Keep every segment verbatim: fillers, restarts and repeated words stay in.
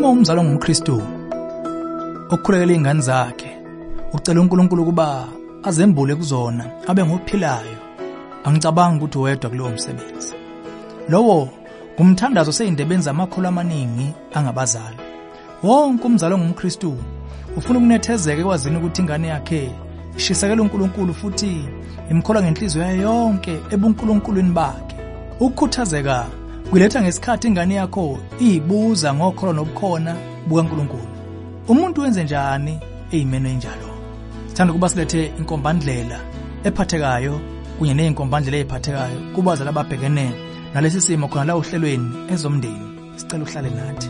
Uma umzali ongumKristu okukhulekela izingane zakhe ucela uNkulunkulu ukuba azembule kuzona abe ngophilayo, angicabangi ukuthi wedwa kulowo msebenzi. Lowo ngumthandazo seyindebeni zamakholwa amaningi angabazali. Wonke umzali ongumKristu ufuna ukunethezeka ekwazini ukuthi ingane yakhe ishisekela uNkulunkulu futhi imkholwa ngenhliziyo yayo yonke ebuNkulunkulwini bakhe. Ukukhuthazeka kuletha ngesikhathi ingane yakho izibuza ngokholo nobukhona bukaNkulunkulu. Umuntu wenze njani ezimeni enjalo? Sithanda ukuba silethe inkombandlela ephathekayo kunye nezinkombandlela eziphathekayo kubazali ababhekene nalesi simo khona la uhlelweni ezomndeni. Sicela uhlale nathi.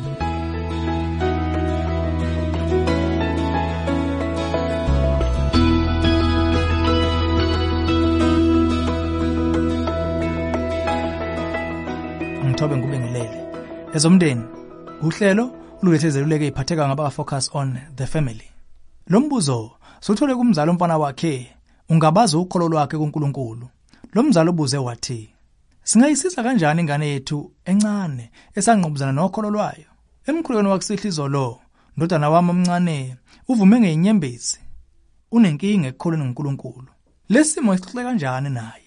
Ngithobe ngubingelele. Ezomndeni uhlelo olulethezeluleke iphatheka ngaba focus on the family. Lo mbuzo sothole kumzali umfana wakhe ungabaza ukholo lwakhe kuNkulunkulu. Lo mzali ubuze wathi, singayisiza kanjani ingane yethu encane esangqubuzana nokholo lwayo? Emkhulekweni wakusihlizo lo, ndodana wami omncane uvume ngeinyembezi. Unenkinga ekukholweni ngoNkulunkulu. Lesimo isixoxe kanjani naye?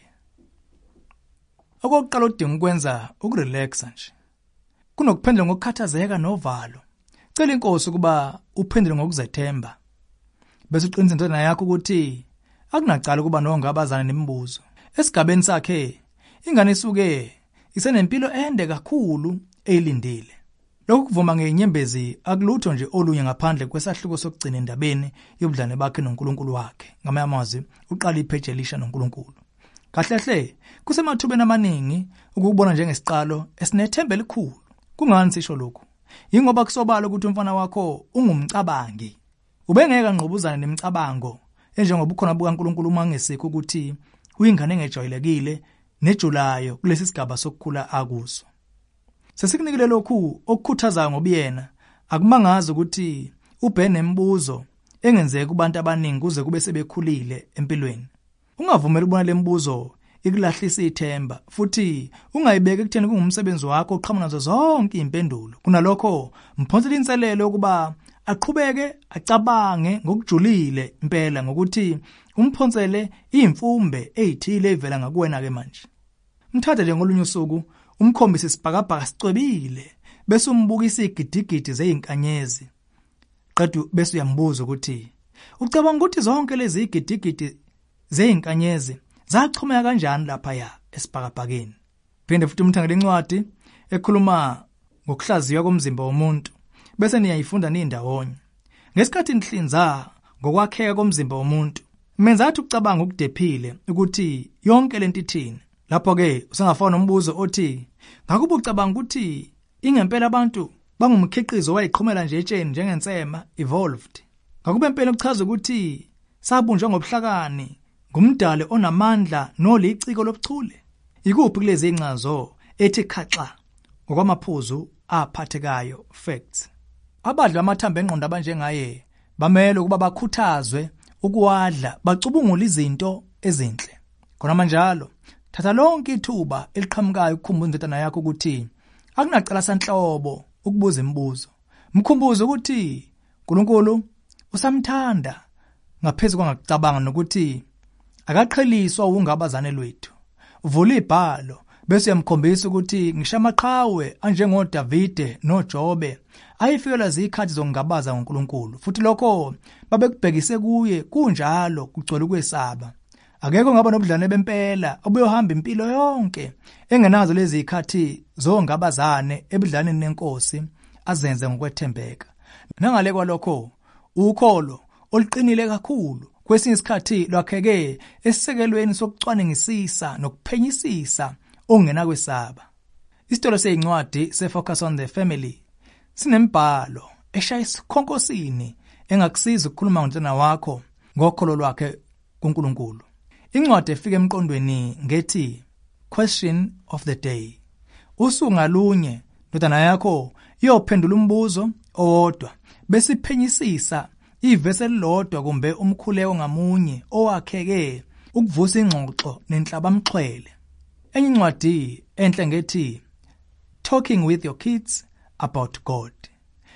Okokuqala udinga ukwenza ukurelaxa nje. Kunokuphendula ngokukhathazeka novalo. Cela inkosi ukuba uphendule ngokuzethemba. Bese uqinisa indodana yakho ukuthi akunacala ukuba nongabazana nemibuzo. Esigabeni sakhe ingane isuke isenempilo ende kakhulu eyilindile. Lokhu kuvuma ngeinyembezi akulutho nje olunye ngaphandle kwesahluko sokugcina endabeni yobudlane bakhe noNkulunkulu wakhe. Ngamanye amazwi uqala ipheje elisha noNkulunkulu. Kahlehle kusemathubeni amaningi ukubona njengesiqalo esinethemba elikhulu. Kungani sisho lokhu? Yingoba kusobala ukuthi umfana wakho ungumcabangi. Ubengeke ngqubuzana nemicabango enjengoba ukhona bukaNkulunkulu uma ngesikho ukuthi uyingane engejwayelekile nejulayo kulesi sigaba sokukhula akuso. Sesikunikele lokhu okukhuthaza ngobiyena, akumangazi ukuthi ubhene imibuzo engenzeka kubantu abaningi kuze kube sebekhulile empilweni. Ungavumeli ukubona lembuzo ikulahlisa ithemba futhi ungayibeki ekutheni kungumsebenzi wakho oqhamuka nazo zonke impendulo. Kunalokho mphonsela inselelo ukuba aqhubeke acabange ngokujulile impela ngokuthi umphonsele imfumbe ezithile evela ngakuwena ke manje. Mthathe nje ngolunye usuku umkhombise isibhakabhaka sicwebile bese umbukisa igidigidi zezinkanyezi. Qedwe bese uyambuza ukuthi ucabanga ukuthi zonke lezi igidigidi zezinkanyezi zachumeka kanjani lapha ya esibhakabhakeni? Phinde futhi umthangele incwadi ekhuluma ngokuhlaziywa komzimba womuntu bese niyayifunda nindawonye. Ngesikhathi nihlinza ngokwakheka komzimba womuntu menza athi ucabanga ukudephile ukuthi yonke lento ithini. Lapho ke usengafana nombuzo othi ngakuba ucabanga ukuthi ingempela abantu bangumkhiqizo wayiqhumela nje etsheni njengensema evolved. Ngakuba empela ukuchaza ukuthi sabunjwa ngobuhlakani ngumdali onamandla noliciko lobuchule. Ikuphi kulezi incazo ethi khaxa ngokwamaphuzu aphathekayo facts? Abadla amathambo engqondo abanjengaye bamele ukuba bakhuthazwe ukuwadla bacubungula izinto ezinhle. Khona manjalo thatha lonke ithuba eliqhamukayo ukukhumbuza indodana yakho ukuthi akunacala sanhlobo ukubuza imibuzo. Mkhumbuze ukuthi uNkulunkulu usamthanda ngaphezulu kwangakucabanga nokuthi akaqheliswa ungabazane lwethu. Vula ibhalo bese uyamkhombisa ukuthi ngisho amaqhawe anjengoDavide noJobe ayifikela zikhathi zokungabaza ngoNkulunkulu futhi lokho babekubhekise kuye kunjalo kugcwele ukwesaba. Akekho ngaba nobudlane bempela obuyohamba impilo yonke engenazo lezi zikhathi zongabazane ebudlaneni nenkosi azenze ngokwethembeka. Nangale kwalokho ukholo oluqinile kakhulu kwesinye isikhathi lwakheke esisekelweni sokucwaningisisa nokuphenyisisa ongena kwesaba. Isitolo seyincwadi se-Focus on the Family sinembhalo eshaya isikhonkosini engakusiza ukukhuluma ngomntwana wakho ngokholo lwakhe kuNkulunkulu. Incwadi efika emqondweni ngethi Question of the Day. Usuku ngalunye ndodana yakho iyophendula umbuzo owodwa bese iphenyisisa ivesi elilodwa kumbe umkhuleko ngamunye owakheke ukuvusa ingxoxo nenhlabamxhwele. Enye incwadi enhle ngethi Talking with your kids about God.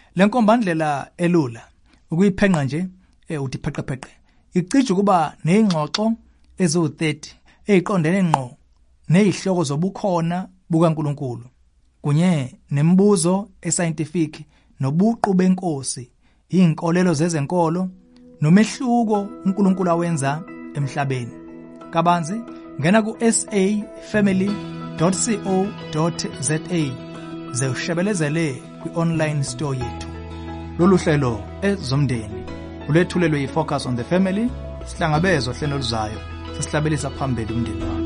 Le nkombandlela elula ukuyiphenqa nje eh uthi pheqepheqe icija kuba nezingxoxo ezo thirty eziqondene ngqo nezihloko zobukhona bukaNkuluNkulu kunye nemibuzo escientific nobuqu benkosi, inkolelo zezenkolo nomehluko uNkulunkulu awenza emhlabeni. Kabanzi ngena ku s a family dot co dot za ze ushebelezele kwi-online store yethu. Lolu hlelo ezomndeni ulethulelwe yi-Focus on the Family, sihlangabezwa hlelo luzayo sesihlabelisa phambili umndeni wakho.